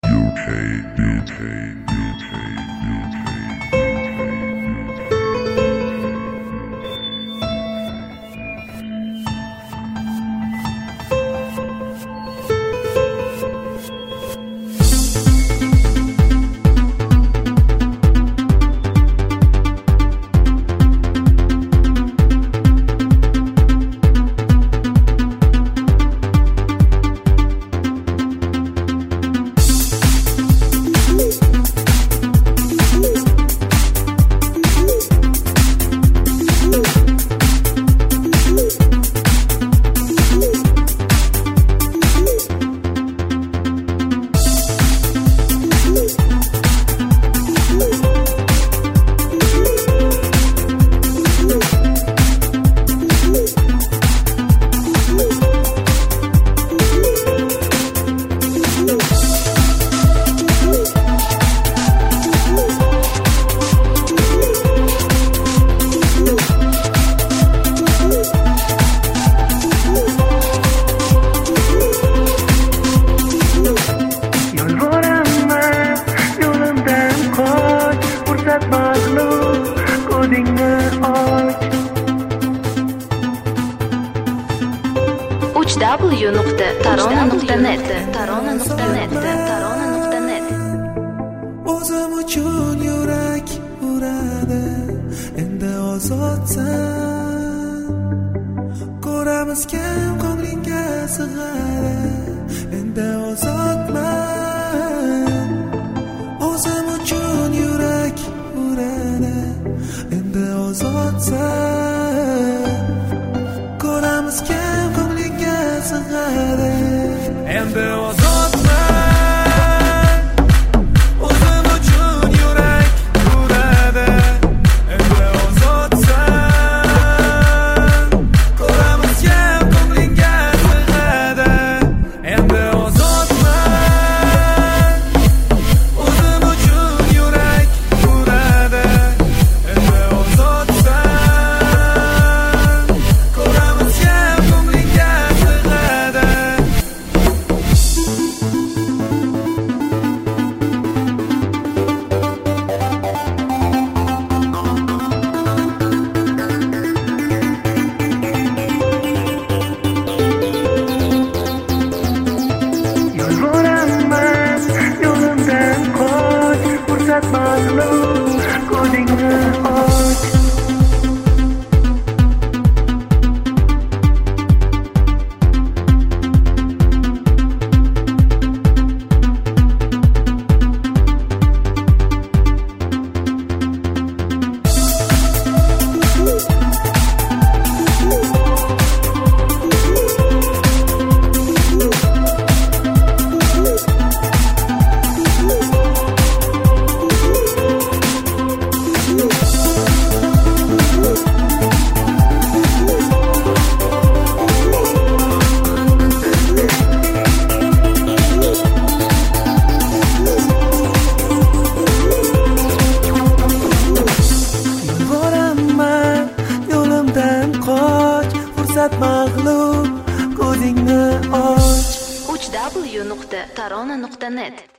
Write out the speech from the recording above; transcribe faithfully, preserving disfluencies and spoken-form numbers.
U K, U K, U K, U K. uch w nuqta tarona nuqta net tarona nuqta net tarona nuqta net. O'zim uchun yurak uradi, endi ozodsan. Ko'ramiz kim ko'nglingga sig'adi, endi ozodman. O'zim uchun yurak uradi, endi ozodsan. Ko'ramiz kim ko'nglingga sig'adi, endi ozodman. O'zim uchun yurak uradi, endi ozodsan. Ko'ramiz kim ko'nglingga sig'adi, endi ozodman. O'zim uchun yurak uradi, endi ozodsan. Ko'ramiz kim ko'nglingga sig'adi. Yolvoraman, yo'limdan qoch, fursat mag'lub, ko'zingni och. Yo'limdan qoch, fursat mag'lub, ko'zingni och. uch w nuqta tarona nuqta net